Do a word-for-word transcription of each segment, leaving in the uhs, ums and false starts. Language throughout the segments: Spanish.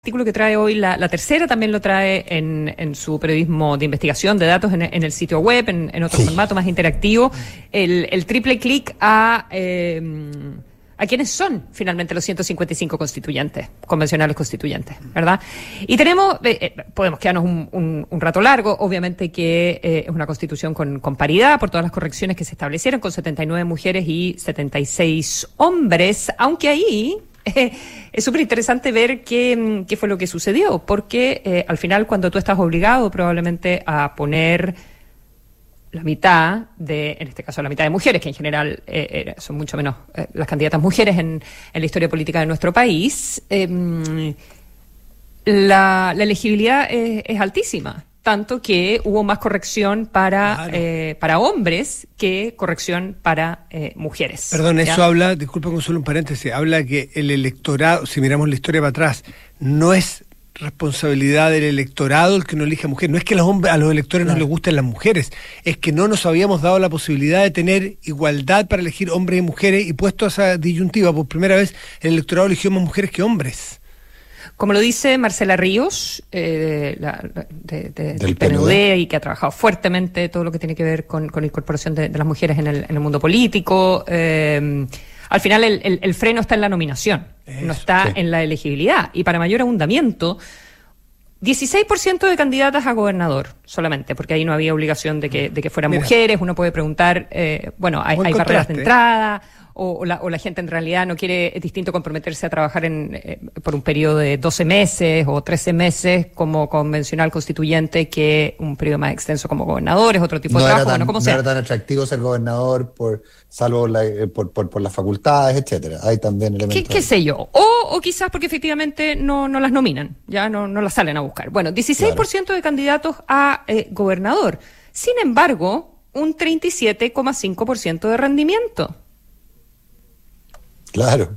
artículo que trae hoy la, la tercera también lo trae en, en su periodismo de investigación de datos en, en el sitio web, en, en otro sí. formato más interactivo, el, el triple clic a, eh, a quiénes son finalmente los ciento cincuenta y cinco constituyentes, convencionales constituyentes, ¿verdad? Y tenemos, eh, podemos quedarnos un, un, un rato largo, obviamente que eh, es una constitución con, con paridad por todas las correcciones que se establecieron, con setenta y nueve mujeres y setenta y seis hombres, aunque ahí... Eh, es súper interesante ver qué, qué fue lo que sucedió, porque eh, al final cuando tú estás obligado probablemente a poner la mitad de, en este caso la mitad de mujeres, que en general eh, son mucho menos eh, las candidatas mujeres en, en la historia política de nuestro país, eh, la, la elegibilidad es, es altísima. Tanto que hubo más corrección para claro. eh, para hombres que corrección para eh, mujeres. Perdón, ¿ya? Eso habla, disculpa con solo un paréntesis, habla que el electorado, si miramos la historia para atrás, no es responsabilidad del electorado el que no elija mujeres. No es que a los, hombres, a los electores claro. no les gusten las mujeres, es que no nos habíamos dado la posibilidad de tener igualdad para elegir hombres y mujeres, y puesto a esa disyuntiva, por primera vez el electorado eligió más mujeres que hombres. Como lo dice Marcela Ríos, eh, la, de, de, del P N U D, y que ha trabajado fuertemente todo lo que tiene que ver con, con la incorporación de, de las mujeres en el, en el mundo político, eh, al final el, el, el freno está en la nominación, Eso, no está sí. en la elegibilidad. Y para mayor abundamiento, dieciséis por ciento de candidatas a gobernador solamente, porque ahí no había obligación de que, de que fueran Mira. mujeres. Uno puede preguntar, eh, bueno, hay, hay barreras de entrada... O, o, la, o la gente en realidad no quiere, es distinto comprometerse a trabajar en, eh, por un periodo de doce meses o trece meses como convencional constituyente que un periodo más extenso como gobernador, es otro tipo no de trabajo. Tan, bueno, como no sea. era tan atractivo ser gobernador, por salvo la, por, por, por las facultades, etcétera. Hay también elementos. ¿Qué, qué sé yo? O, o quizás porque efectivamente no, no las nominan, ya no, no las salen a buscar. Bueno, dieciséis por ciento claro. de candidatos a eh, gobernador. Sin embargo, un treinta y siete coma cinco por ciento de rendimiento. Claro,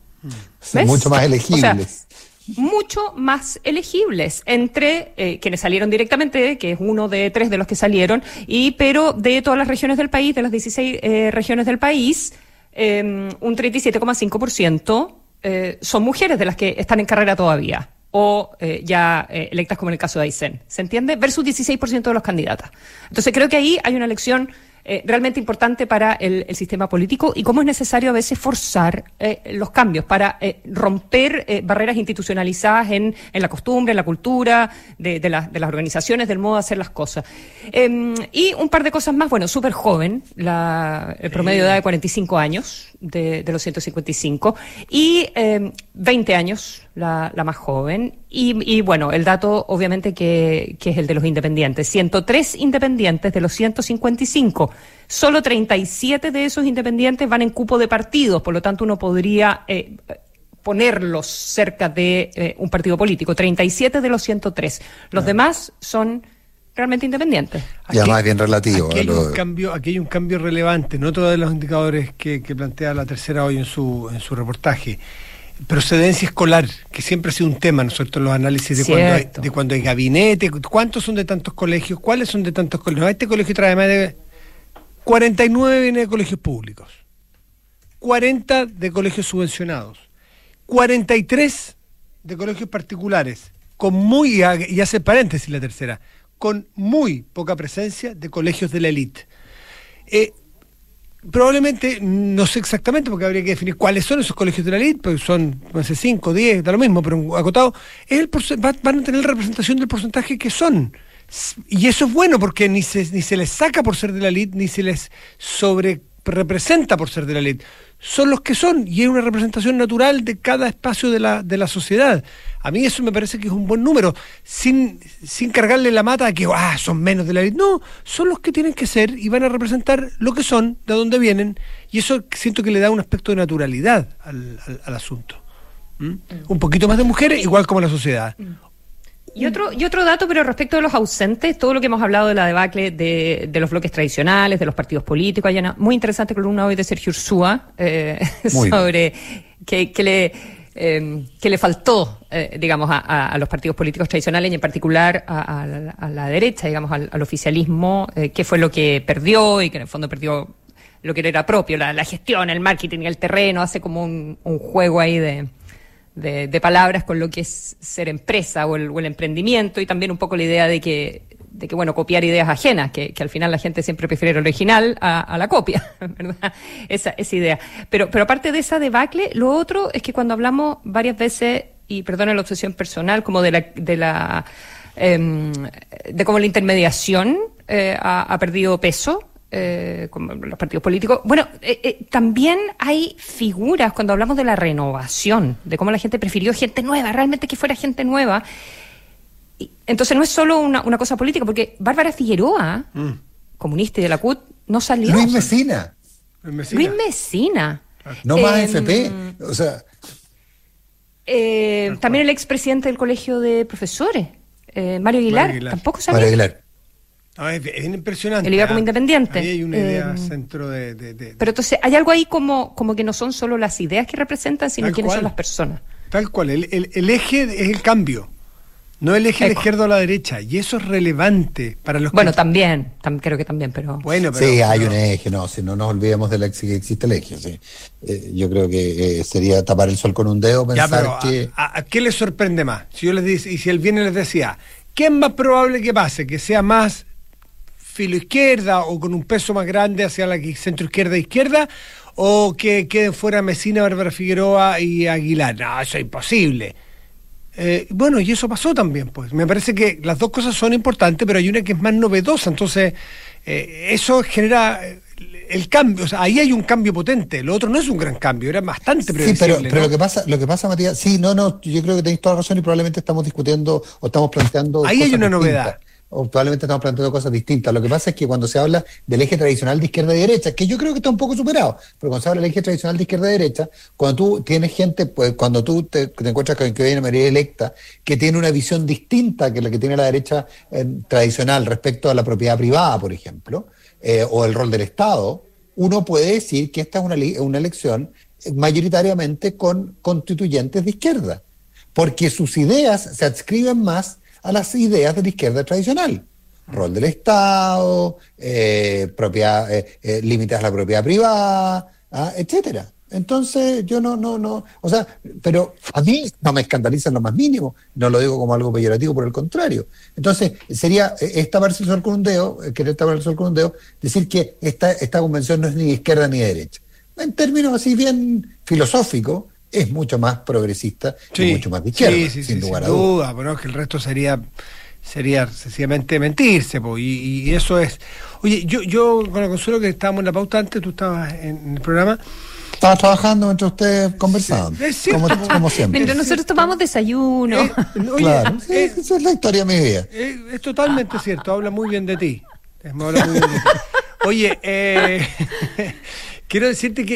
son mucho más elegibles. O sea, mucho más elegibles entre eh, quienes salieron directamente, que es uno de tres de los que salieron, y pero de todas las regiones del país, de las dieciséis eh, regiones del país, eh, un treinta y siete coma cinco por ciento eh, son mujeres de las que están en carrera todavía, o eh, ya eh, electas como en el caso de Aysén, ¿se entiende? Versus dieciséis por ciento de los candidatas. Entonces creo que ahí hay una elección Eh, realmente importante para el, el sistema político, y cómo es necesario a veces forzar eh, los cambios para eh, romper eh, barreras institucionalizadas en, en la costumbre, en la cultura, de, de, la, de las organizaciones, del modo de hacer las cosas. Eh, y un par de cosas más, bueno, súper joven, la, el promedio de edad de cuarenta y cinco años de, de los ciento cincuenta y cinco, y eh, veinte años la, la más joven, y, y bueno, el dato obviamente que, que es el de los independientes, ciento tres independientes de los ciento cincuenta y cinco. Solo treinta y siete de esos independientes van en cupo de partidos, por lo tanto uno podría eh, ponerlos cerca de eh, un partido político. treinta y siete de los ciento tres. Los ah. demás son realmente independientes. Aquí, ya más bien relativo. Aquí hay, lo... un cambio, aquí hay un cambio relevante, no todos los indicadores que, que plantea la tercera hoy en su, en su reportaje. Procedencia escolar, que siempre ha sido un tema, ¿no es cierto?, en los análisis de cuando, hay, de cuando hay gabinete, cuántos son de tantos colegios, cuáles son de tantos colegios. Este colegio trae más de cuarenta y nueve viene de colegios públicos, cuarenta de colegios subvencionados, cuarenta y tres de colegios particulares, con muy, y hace paréntesis la tercera, con muy poca presencia de colegios de la élite. Eh, Probablemente, no sé exactamente, porque habría que definir cuáles son esos colegios de la élite, porque son, no sé, cinco, diez, da lo mismo, pero acotado, es el van a tener representación del porcentaje que son. Y eso es bueno, porque ni se, ni se les saca por ser de la élite, ni se les sobre representa por ser de la élite. Son los que son, y es una representación natural de cada espacio de la, de la sociedad. A mí eso me parece que es un buen número, sin, sin cargarle la mata a que ah, son menos de la élite. No, son los que tienen que ser y van a representar lo que son, de dónde vienen, y eso siento que le da un aspecto de naturalidad al, al, al asunto. ¿Mm? Mm. Un poquito más de mujeres, igual como la sociedad. Mm. Y otro, y otro dato, pero respecto de los ausentes, todo lo que hemos hablado de la debacle de, de los bloques tradicionales, de los partidos políticos, hay una muy interesante columna hoy de Sergio Ursúa eh, sobre que, que le eh, que le faltó, eh, digamos, a, a, a los partidos políticos tradicionales, y en particular a, a, la, a la derecha, digamos, al, al oficialismo, eh, qué fue lo que perdió, y que en el fondo perdió lo que era propio, la, la gestión, el marketing, el terreno, hace como un, un juego ahí de de, de palabras con lo que es ser empresa o el, o el emprendimiento, y también un poco la idea de que, de que bueno, copiar ideas ajenas, que, que al final la gente siempre prefiere el original a, a la copia, ¿verdad? Esa, esa idea. Pero, pero aparte de esa debacle, lo otro es que cuando hablamos varias veces, y perdona la obsesión personal, como de la, de la, eh, de cómo la intermediación eh, ha, ha perdido peso, Eh, como los partidos políticos. Bueno, eh, eh, también hay figuras cuando hablamos de la renovación, de cómo la gente prefirió gente nueva, realmente que fuera gente nueva. Y, entonces no es solo una, una cosa política, porque Bárbara Figueroa, mm. comunista y de la C U T, no salió. Luis Mesina. Luis Mesina. Luis Mesina. No eh, más F P. O sea. Eh, también el expresidente del Colegio de Profesores, eh, Mario Aguilar, Mario Aguilar, tampoco salió. Mario Aguilar. No, es, es impresionante. Él iba como independiente. Ahí hay una idea eh, centro de, de, de... Pero entonces hay algo ahí como, como que no son solo las ideas que representan, sino Tal quiénes cual. son las personas. Tal cual, el, el, el eje es el cambio, no el eje Eco. de la izquierda o la derecha, y eso es relevante para los Bueno, que... también, tam, creo que también, pero... Bueno, pero sí, hay pero... un eje, no, si no nos olvidemos de la que existe el eje, sí. Eh, yo creo que eh, sería tapar el sol con un dedo, pensar ya, pero que... A, a, ¿A qué les sorprende más? Si yo les dice, y si él viene y les decía, ¿qué es más probable que pase? ¿Que sea más filo izquierda o con un peso más grande hacia la centro izquierda e izquierda, o que queden fuera Mesina, Bárbara Figueroa y Aguilar? No, eso es imposible. Eh, bueno, y eso pasó también, pues. Me parece que las dos cosas son importantes, pero hay una que es más novedosa, entonces eh, eso genera el cambio, o sea, ahí hay un cambio potente, lo otro no es un gran cambio, era bastante previsible. Sí, pero, ¿no? pero lo que pasa, lo que pasa, Matías, sí, no, no, yo creo que tenéis toda la razón y probablemente estamos discutiendo o estamos planteando ahí hay una distintas. novedad. O probablemente estamos planteando cosas distintas. Lo que pasa es que cuando se habla del eje tradicional de izquierda y derecha, que yo creo que está un poco superado, pero cuando se habla del eje tradicional de izquierda y derecha, cuando tú tienes gente, pues cuando tú te, te encuentras con que hay una mayoría electa que tiene una visión distinta que la que tiene la derecha eh, tradicional respecto a la propiedad privada, por ejemplo, eh, o el rol del Estado, uno puede decir que esta es una, una elección mayoritariamente con constituyentes de izquierda, porque sus ideas se adscriben más a las ideas de la izquierda tradicional. Rol del Estado, eh, propiedad, eh, eh, límites a la propiedad privada, ¿ah? etcétera. Entonces, yo no, no, no, o sea, pero a mí no me escandaliza en lo más mínimo, no lo digo como algo peyorativo, por el contrario. Entonces, sería esta taparse el sol con un dedo, querer tapar el sol con un dedo, decir que esta, esta convención no es ni de izquierda ni de derecha. En términos así bien filosóficos, es mucho más progresista sí, y mucho más de izquierda, sí, sí, sin sí, lugar sin a duda. duda. Bueno, que el resto sería sería sencillamente mentirse, po, y, y eso es... Oye, yo yo con la Consuelo, que estábamos en la pauta antes, tú estabas en el programa... Estaba trabajando mientras ustedes conversaban, sí, sí, como, como siempre. Mientras nosotros tomamos desayuno. Eh, oye, claro, sí, eh, esa es la historia de mi vida. Eh, es totalmente cierto, habla muy bien de ti. Me habla muy bien de ti. Oye, eh, quiero decirte que